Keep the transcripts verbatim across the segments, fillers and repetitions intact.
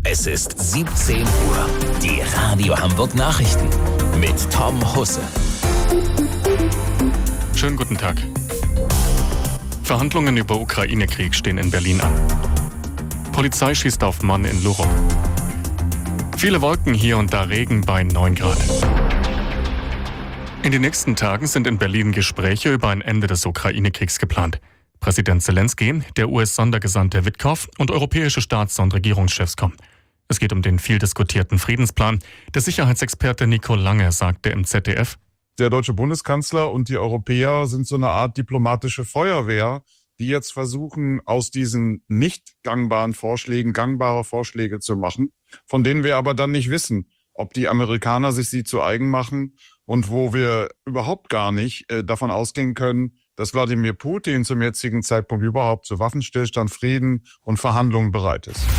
Es ist siebzehn Uhr. Die Radio Hamburg Nachrichten mit Tom Husse. Schönen guten Tag. Verhandlungen über Ukraine-Krieg stehen in Berlin an. Polizei schießt auf Mann in Lurup. Viele Wolken, hier und da Regen bei neun Grad. In den nächsten Tagen sind in Berlin Gespräche über ein Ende des Ukraine-Kriegs geplant. Präsident Zelensky, der U S-Sondergesandte Witkow und europäische Staats- und Regierungschefs kommen. Es geht um den viel diskutierten Friedensplan. Der Sicherheitsexperte Nico Lange sagte im Z D F: Der deutsche Bundeskanzler und die Europäer sind so eine Art diplomatische Feuerwehr, die jetzt versuchen, aus diesen nicht gangbaren Vorschlägen gangbare Vorschläge zu machen, von denen wir aber dann nicht wissen, ob die Amerikaner sich sie zu eigen machen und wo wir überhaupt gar nicht äh, davon ausgehen können, dass Wladimir Putin zum jetzigen Zeitpunkt überhaupt zu Waffenstillstand, Frieden und Verhandlungen bereit ist.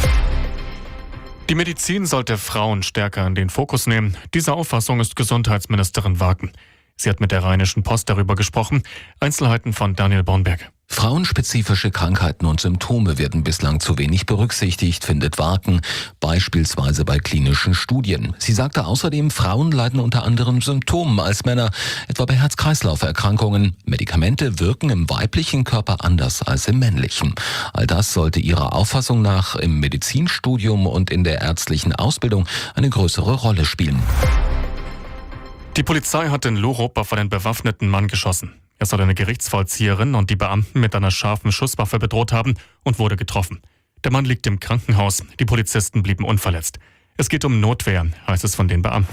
Die Medizin sollte Frauen stärker in den Fokus nehmen. Diese Auffassung ist Gesundheitsministerin Wagen. Sie hat mit der Rheinischen Post darüber gesprochen. Einzelheiten von Daniel Bornberg. Frauenspezifische Krankheiten und Symptome werden bislang zu wenig berücksichtigt, findet Wagen, beispielsweise bei klinischen Studien. Sie sagte außerdem, Frauen leiden unter anderen Symptomen als Männer, etwa bei Herz-Kreislauf-Erkrankungen. Medikamente wirken im weiblichen Körper anders als im männlichen. All das sollte ihrer Auffassung nach im Medizinstudium und in der ärztlichen Ausbildung eine größere Rolle spielen. Die Polizei hat in Lurup auf einen bewaffneten Mann geschossen. Er soll eine Gerichtsvollzieherin und die Beamten mit einer scharfen Schusswaffe bedroht haben und wurde getroffen. Der Mann liegt im Krankenhaus, die Polizisten blieben unverletzt. Es geht um Notwehr, heißt es von den Beamten.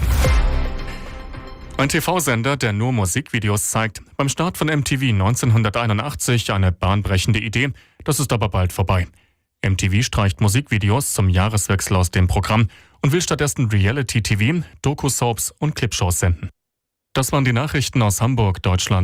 Ein T V-Sender, der nur Musikvideos zeigt, beim Start von M T V neunzehnhunderteinundachtzig eine bahnbrechende Idee, das ist aber bald vorbei. M T V streicht Musikvideos zum Jahreswechsel aus dem Programm und will stattdessen Reality-T V, Doku-Soaps und Clipshows senden. Das waren die Nachrichten aus Hamburg, Deutschland.